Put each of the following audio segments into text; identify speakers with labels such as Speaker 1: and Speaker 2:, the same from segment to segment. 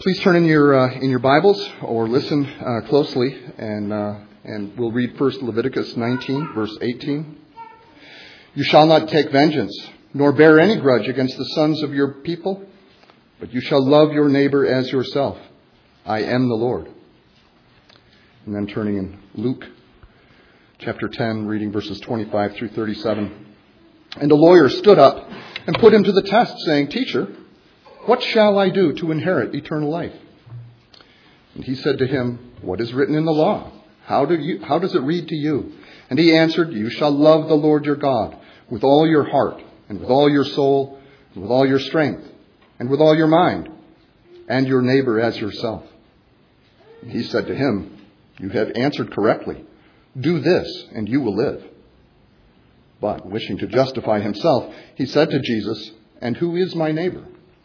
Speaker 1: Please turn in your Bibles or listen closely, and we'll read first Leviticus 19, verse 18. You shall not take vengeance, nor bear any grudge against the sons of your people, but you shall love your neighbor as yourself. I am the Lord. And then turning in Luke chapter 10, reading verses 25 through 37. And a lawyer stood up and put him to the test, saying, Teacher, what shall I do to inherit eternal life? And he said to him, What is written in the law? How does it read to you? And he answered, You shall love the Lord your God with all your heart, and with all your soul, and with all your strength, and with all your mind, and your neighbor as yourself. And he said to him, You have answered correctly. Do this, and you will live. But wishing to justify himself, he said to Jesus, And who is my neighbor?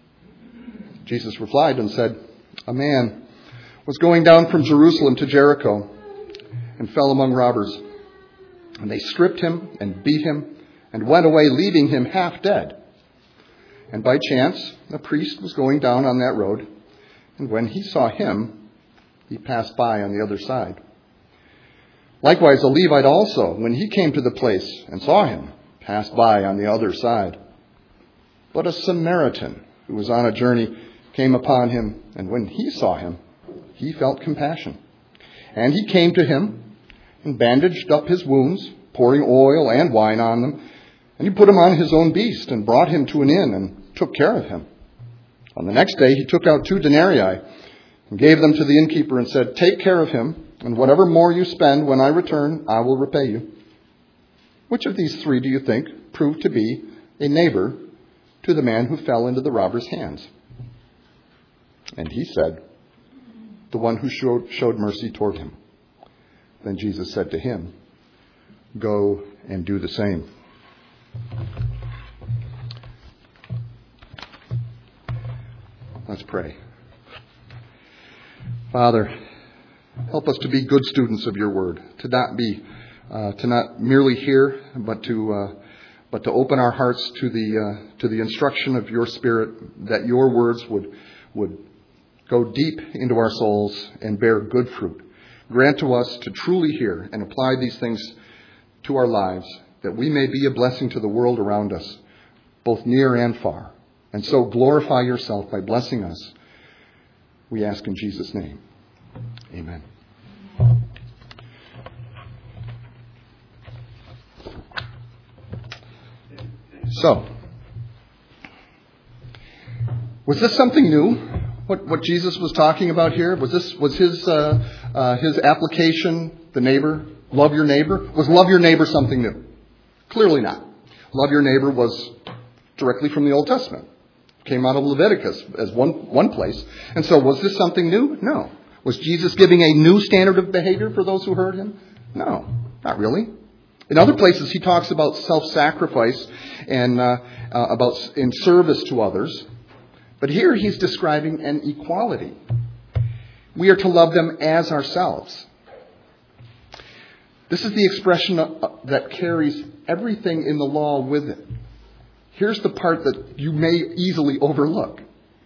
Speaker 1: Jesus replied and said, A man was going down from Jerusalem to Jericho and fell among robbers. And they stripped him and beat him and went away, leaving him half dead. And by chance, a priest was going down on that road. And when he saw him, he passed by on the other side. Likewise, a Levite also, when he came to the place and saw him, passed by on the other side. But a Samaritan who was on a journey came upon him, and when he saw him, he felt compassion. And he came to him and bandaged up his wounds, pouring oil and wine on them. And he put him on his own beast and brought him to an inn and took care of him. On the next day he took out 2 denarii and gave them to the innkeeper and said, Take care of him, and whatever more you spend when I return, I will repay you. Which of these 3 do you think proved to be a neighbor to the man who fell into the robber's hands? And he said, The one who showed mercy toward him. Then Jesus said to him, Go and do the same. Let's pray. Father, help us to be good students of your word, to not merely hear, but to open our hearts to the instruction of your Spirit, that your words would go deep into our souls and bear good fruit. Grant to us to truly hear and apply these things to our lives, that we may be a blessing to the world around us, both near and far. And so glorify yourself by blessing us. We ask in Jesus' name. Amen. So, was this something new? What Jesus was talking about here? Was his application, the neighbor, love your neighbor? Was love your neighbor something new? Clearly not. Love your neighbor was directly from the Old Testament. Came out of Leviticus as one place. And so was this something new? No. Was Jesus giving a new standard of behavior for those who heard him? No, not really. In other places, he talks about self-sacrifice and about in service to others. But here he's describing an equality. We are to love them as ourselves. This is the expression that carries everything in the law with it. Here's the part that you may easily overlook.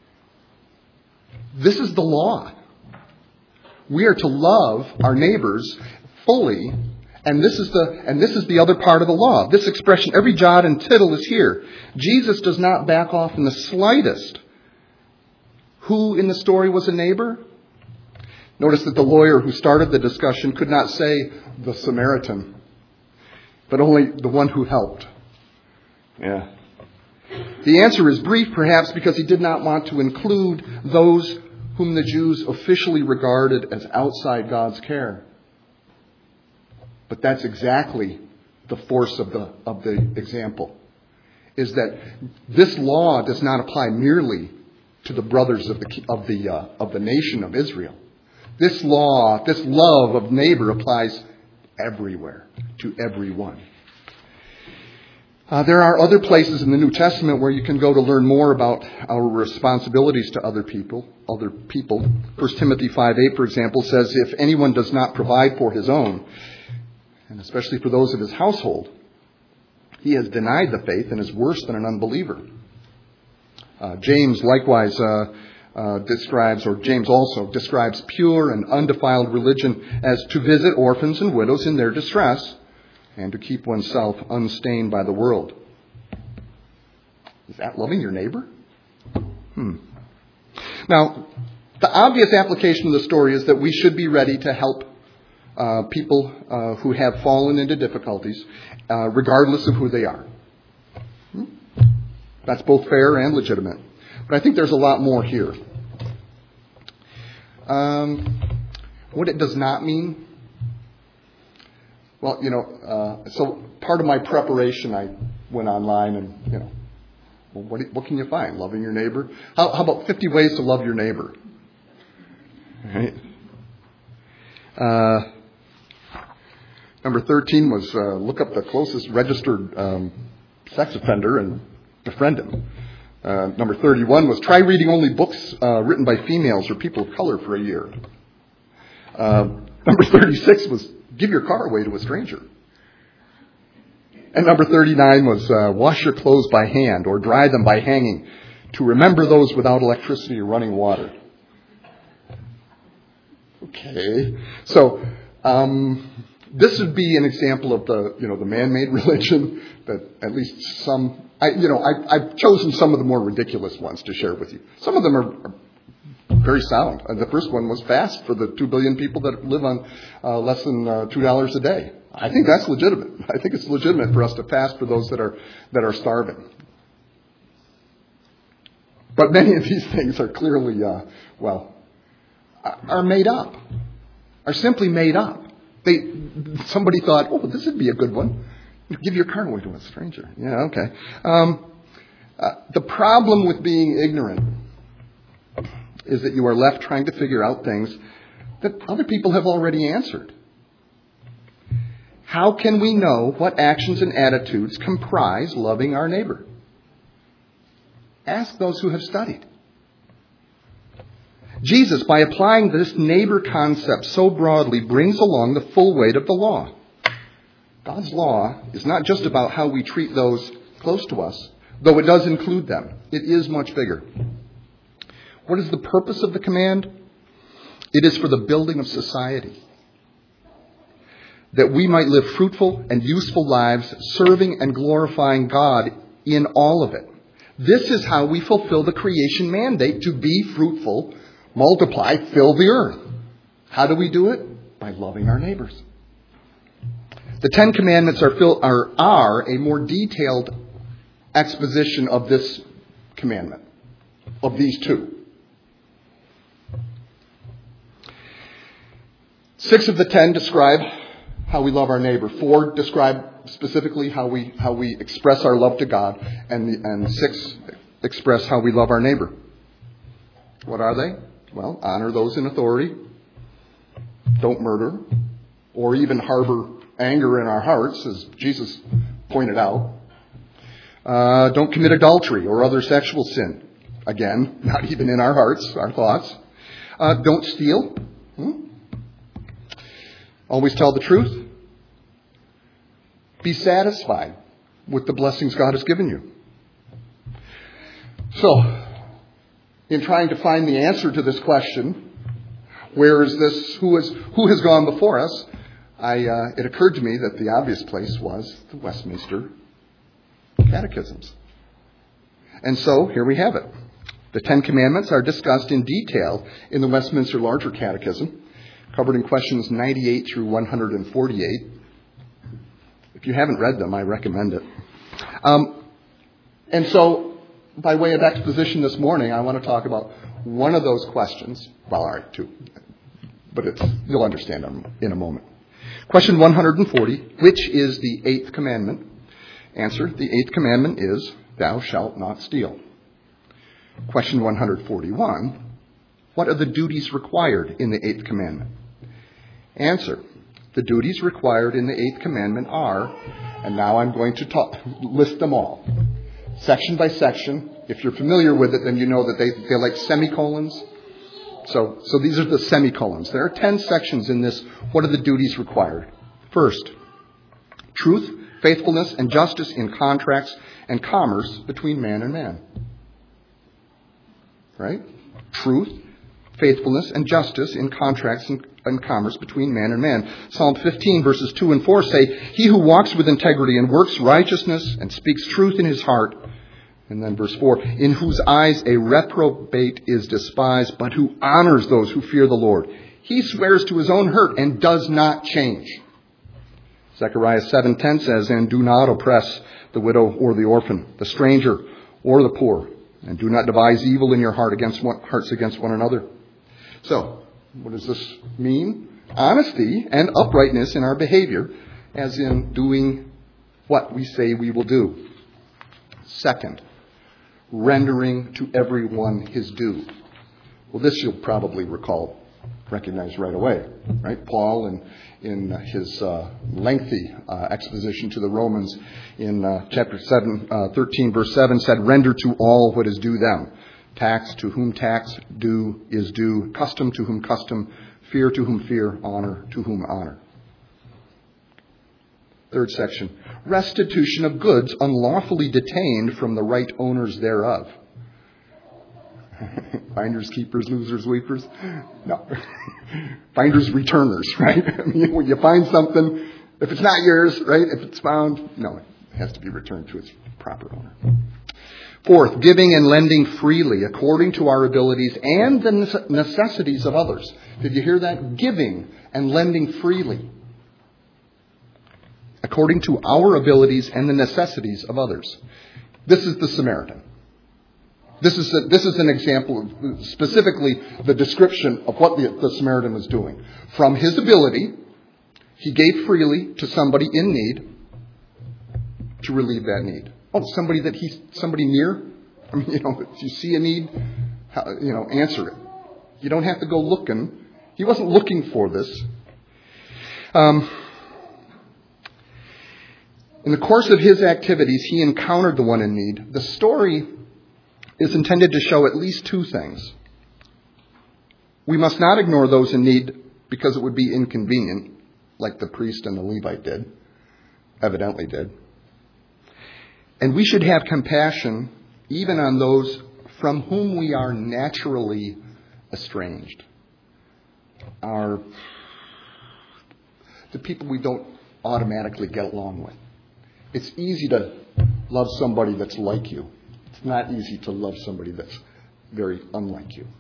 Speaker 1: This is the law. We are to love our neighbors fully, and this is the other part of the law. This expression, every jot and tittle, is here. Jesus does not back off in the slightest. Who in the story was a neighbor? Notice that the lawyer who started the discussion could not say the Samaritan, but only the one who helped. Yeah. The answer is brief, perhaps because he did not want to include those whom the Jews officially regarded as outside God's care. But that's exactly the force of the example, is that this law does not apply merely to the brothers of the nation of Israel. This law, this love of neighbor applies everywhere, to everyone. There are other places in the New Testament where you can go to learn more about our responsibilities to other people. 1 Timothy 5:8, for example, says, If anyone does not provide for his own, and especially for those of his household, he has denied the faith and is worse than an unbeliever. James likewise describes, or James also describes, pure and undefiled religion as to visit orphans and widows in their distress and to keep oneself unstained by the world. Is that loving your neighbor? Now, the obvious application of the story is that we should be ready to help people who have fallen into difficulties, regardless of who they are. That's both fair and legitimate. But I think there's a lot more here. What it does not mean, well, so part of my preparation, I went online and, well, what can you find? Loving your neighbor? How about 50 ways to love your neighbor? Right? Number 13 was look up the closest registered sex offender and befriend him. Number 31 was try reading only books written by females or people of color for a year. Number 36 was give your car away to a stranger. And number 39 was wash your clothes by hand or dry them by hanging to remember those without electricity or running water. Okay. So this would be an example of the man-made religion that at least some, I've chosen some of the more ridiculous ones to share with you. Some of them are very sound. The first one was fast for the 2 billion people that live on less than $2 a day. I think that's legitimate. I think it's legitimate for us to fast for those that are starving. But many of these things are clearly, are made up, are simply made up. Somebody thought, oh, this would be a good one. Give your car away to a stranger. Yeah, okay. The problem with being ignorant is that you are left trying to figure out things that other people have already answered. How can we know what actions and attitudes comprise loving our neighbor? Ask those who have studied. Jesus, by applying this neighbor concept so broadly, brings along the full weight of the law. God's law is not just about how we treat those close to us, though it does include them. It is much bigger. What is the purpose of the command? It is for the building of society, that we might live fruitful and useful lives, serving and glorifying God in all of it. This is how we fulfill the creation mandate to be fruitful, multiply, fill the earth. How do we do it? By loving our neighbors. The Ten Commandments are a more detailed exposition of this commandment, of these two. 6 of the 10 describe how we love our neighbor. 4 describe specifically how we express our love to God, and 6 express how we love our neighbor. What are they? Well, honor those in authority, don't murder, or even harbor anger in our hearts, as Jesus pointed out. Don't commit adultery or other sexual sin. Again, not even in our hearts, our thoughts. Don't steal. Always tell the truth. Be satisfied with the blessings God has given you. So, in trying to find the answer to this question, where is this? Who has gone before us? It occurred to me that the obvious place was the Westminster Catechisms. And so, here we have it. The Ten Commandments are discussed in detail in the Westminster Larger Catechism, covered in questions 98 through 148. If you haven't read them, I recommend it. And so, by way of exposition this morning, I want to talk about one of those questions. Well, all right, 2. But you'll understand them in a moment. Question 140, which is the 8th commandment? Answer, the 8th commandment is, thou shalt not steal. Question 141, what are the duties required in the 8th commandment? Answer, the duties required in the 8th commandment are, and now I'm going to list them all. Section by section. If you're familiar with it, then you know that they're like semicolons. So these are the semicolons. There are 10 sections in this. What are the duties required? First, truth, faithfulness, and justice in contracts and commerce between man and man. Right? truth, faithfulness, and justice in contracts and commerce between man and man. Psalm 15 verses 2 and 4 say, he who walks with integrity and works righteousness and speaks truth in his heart. And then verse 4, in whose eyes a reprobate is despised, but who honors those who fear the Lord. He swears to his own hurt and does not change. Zechariah 7:10 says, and do not oppress the widow or the orphan, the stranger or the poor, and do not devise evil in your hearts against one another. So, what does this mean? Honesty and uprightness in our behavior, as in doing what we say we will do. Second, rendering to everyone his due. Well, this you'll probably recognize right away, right? Paul, in his lengthy exposition to the Romans in chapter 13, verse 7, said, render to all what is due them. Tax to whom tax due is due, custom to whom custom, fear to whom fear, honor to whom honor. Third section, restitution of goods unlawfully detained from the right owners thereof. Finders, keepers, losers, weepers? No. Finders, returners, right? I mean, when you find something, if it's not yours, right? If it's found, no, it has to be returned to its proper owner. Fourth, giving and lending freely according to our abilities and the necessities of others. Did you hear that? Giving and lending freely according to our abilities and the necessities of others. This is the Samaritan. This is an example of specifically the description of what the Samaritan was doing. From his ability, he gave freely to somebody in need to relieve that need. Oh, somebody near? I mean, if you see a need, answer it. You don't have to go looking. He wasn't looking for this. In the course of his activities, he encountered the one in need. The story is intended to show at least two things. We must not ignore those in need because it would be inconvenient, like the priest and the Levite evidently did. And we should have compassion even on those from whom we are naturally estranged. The people we don't automatically get along with. It's easy to love somebody that's like you. It's not easy to love somebody that's very unlike you.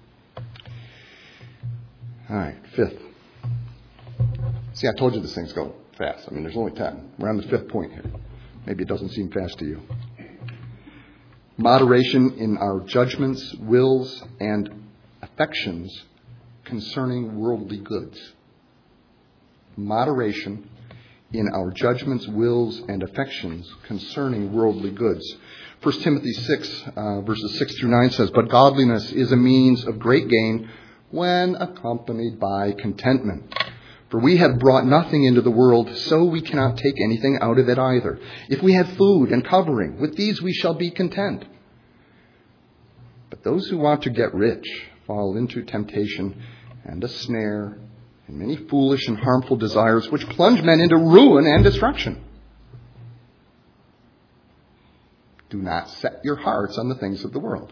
Speaker 1: All right, fifth. See, I told you this thing's go fast. I mean, there's only 10. We're on the fifth point here. Maybe it doesn't seem fast to you. Moderation in our judgments, wills, and affections concerning worldly goods. Moderation in our judgments, wills, and affections concerning worldly goods. 1 Timothy 6, verses 6 through 9 says, but godliness is a means of great gain when accompanied by contentment. For we have brought nothing into the world, so we cannot take anything out of it either. If we have food and covering, with these we shall be content. But those who want to get rich fall into temptation and a snare and many foolish and harmful desires which plunge men into ruin and destruction. Do not set your hearts on the things of the world.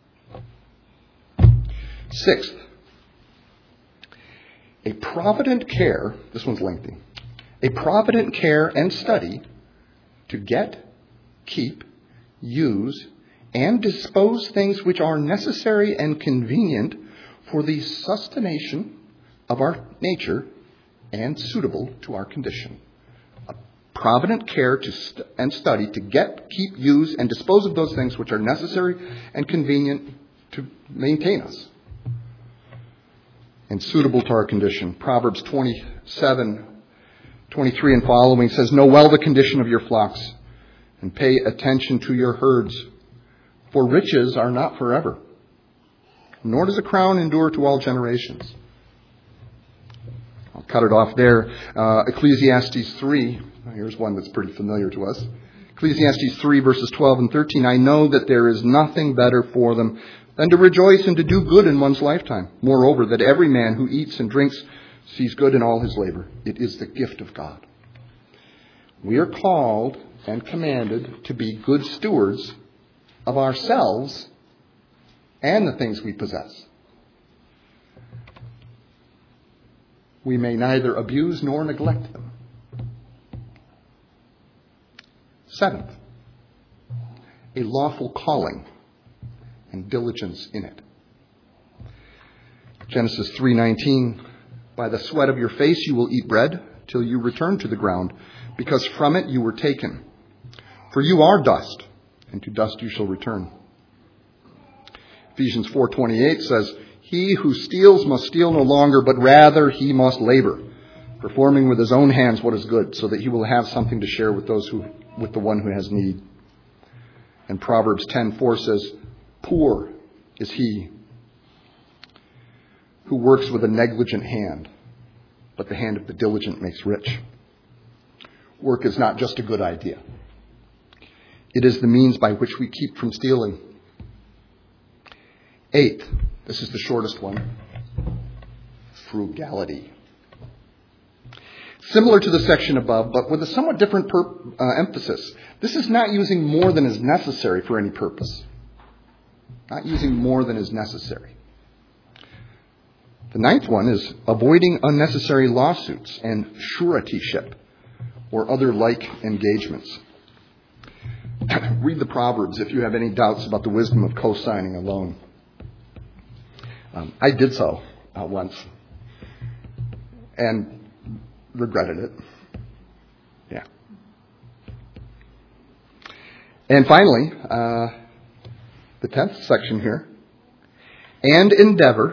Speaker 1: Sixth, a provident care, this one's lengthy, a provident care and study to get, keep, use, and dispose things which are necessary and convenient for the sustentation of our nature and suitable to our condition. A provident care and study to get, keep, use, and dispose of those things which are necessary and convenient to maintain us and suitable to our condition. Proverbs 27:23 and following says, know well the condition of your flocks and pay attention to your herds, for riches are not forever, nor does a crown endure to all generations. I'll cut it off there. Ecclesiastes 3. Here's one that's pretty familiar to us. Ecclesiastes 3, verses 12 and 13. I know that there is nothing better for them than to rejoice and to do good in one's lifetime. Moreover, that every man who eats and drinks sees good in all his labor. It is the gift of God. We are called and commanded to be good stewards of ourselves and the things we possess. we may neither abuse nor neglect them. Seventh, a lawful calling and diligence in it. Genesis 3:19, by the sweat of your face you will eat bread till you return to the ground, because from it you were taken. For you are dust, and to dust you shall return. Ephesians 4:28 says, he who steals must steal no longer, but rather he must labor, performing with his own hands what is good, so that he will have something to share with with the one who has need. And Proverbs 10:4 says, poor is he who works with a negligent hand, but the hand of the diligent makes rich. Work is not just a good idea. It is the means by which we keep from stealing. Eighth, this is the shortest one, frugality. Similar to the section above, but with a somewhat different emphasis. This is not using more than is necessary for any purpose. Not using more than is necessary. The ninth one is avoiding unnecessary lawsuits and suretyship or other like engagements. Read the Proverbs if you have any doubts about the wisdom of co-signing a loan. I did so once and regretted it. Yeah. And finally, the 10th section here. And an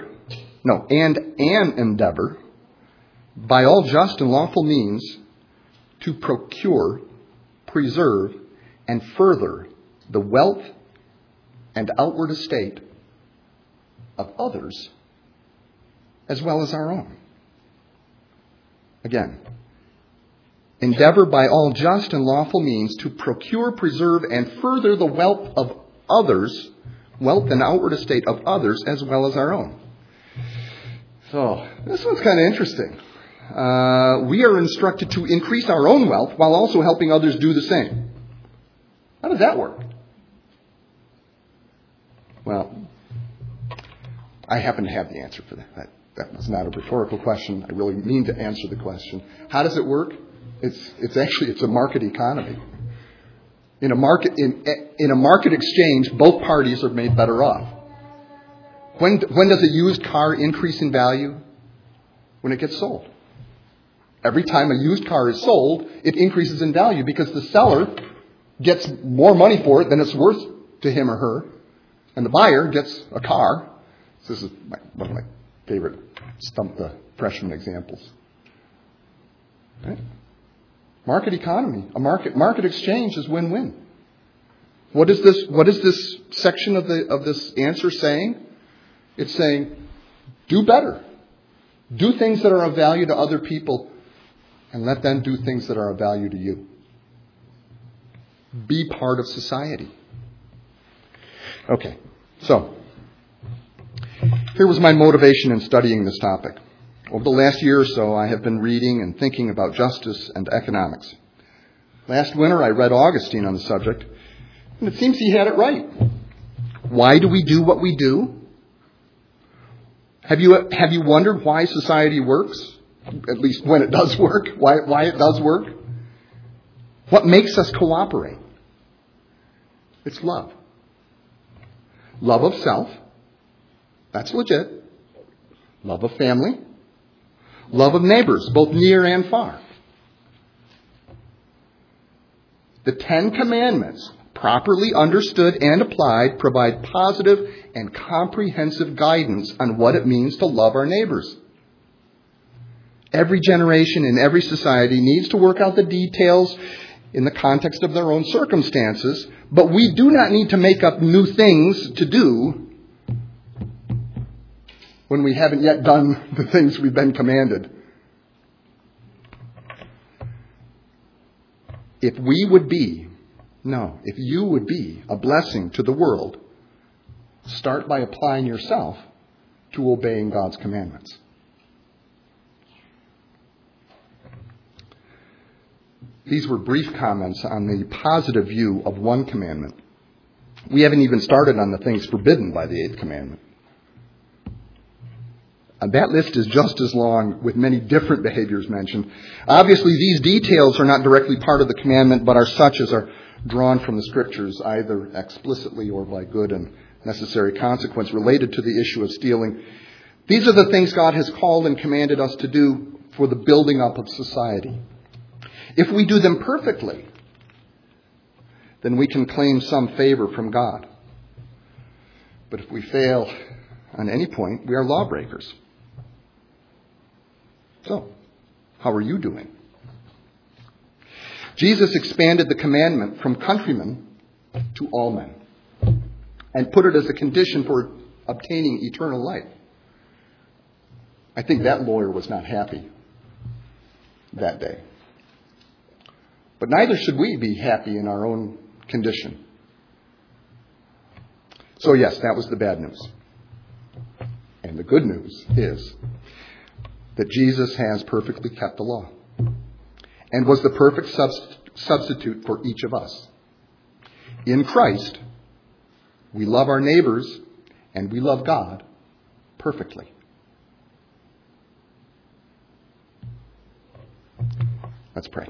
Speaker 1: endeavor by all just and lawful means to procure, preserve, and further the wealth and outward estate of others as well as our own. Again, endeavor by all just and lawful means to procure, preserve, and further the wealth of others, wealth and outward estate of others as well as our own. So, this one's kind of interesting. We are instructed to increase our own wealth while also helping others do the same. How does that work? Well, I happen to have the answer for that. That was not a rhetorical question. I really mean to answer the question. How does it work? It's a market economy. In a market exchange, both parties are made better off. When does a used car increase in value? When it gets sold. Every time a used car is sold, it increases in value because the seller gets more money for it than it's worth to him or her, and the buyer gets a car. So this is one of my favorite stump the freshman examples. Right? Market economy, a market exchange is win-win. What is this section of this answer saying? It's saying, do better. Do things that are of value to other people and let them do things that are of value to you. Be part of society. Okay, so here was my motivation in studying this topic. Over the last year or so, I have been reading and thinking about justice and economics. Last winter, I read Augustine on the subject, and it seems he had it right. Why do we do what we do? Have you wondered why society works? At least when it does work. Why it does work? What makes us cooperate? It's love. Love of self. That's legit. Love of family. Love of neighbors, both near and far. The 10 Commandments, properly understood and applied, provide positive and comprehensive guidance on what it means to love our neighbors. Every generation in every society needs to work out the details in the context of their own circumstances, but we do not need to make up new things to do when we haven't yet done the things we've been commanded. If you would be a blessing to the world, start by applying yourself to obeying God's commandments. These were brief comments on the positive view of one commandment. We haven't even started on the things forbidden by the 8th commandment. That list is just as long with many different behaviors mentioned. Obviously, these details are not directly part of the commandment, but are such as are drawn from the Scriptures, either explicitly or by good and necessary consequence related to the issue of stealing. These are the things God has called and commanded us to do for the building up of society. If we do them perfectly, then we can claim some favor from God. But if we fail on any point, we are lawbreakers. So, how are you doing? Jesus expanded the commandment from countrymen to all men and put it as a condition for obtaining eternal life. I think that lawyer was not happy that day. But neither should we be happy in our own condition. So yes, that was the bad news. And the good news is that Jesus has perfectly kept the law and was the perfect substitute for each of us. In Christ, we love our neighbors and we love God perfectly. Let's pray.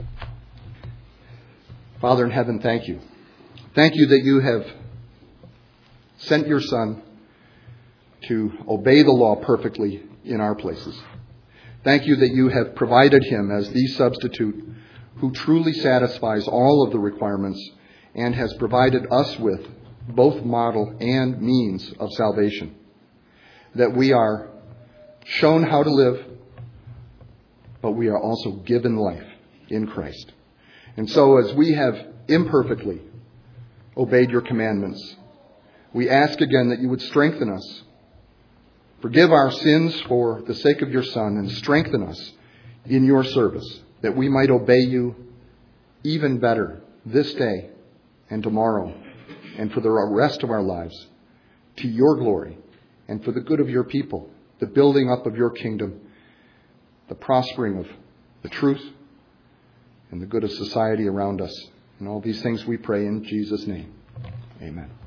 Speaker 1: Father in heaven, thank you. Thank you that you have sent your Son to obey the law perfectly in our places. Thank you that you have provided him as the substitute who truly satisfies all of the requirements and has provided us with both model and means of salvation. That we are shown how to live, but we are also given life in Christ. And so as we have imperfectly obeyed your commandments, we ask again that you would strengthen us. Forgive our sins for the sake of your Son and strengthen us in your service, that we might obey you even better this day and tomorrow and for the rest of our lives, to your glory and for the good of your people, the building up of your kingdom, the prospering of the truth and the good of society around us. And all these things we pray in Jesus' name. Amen.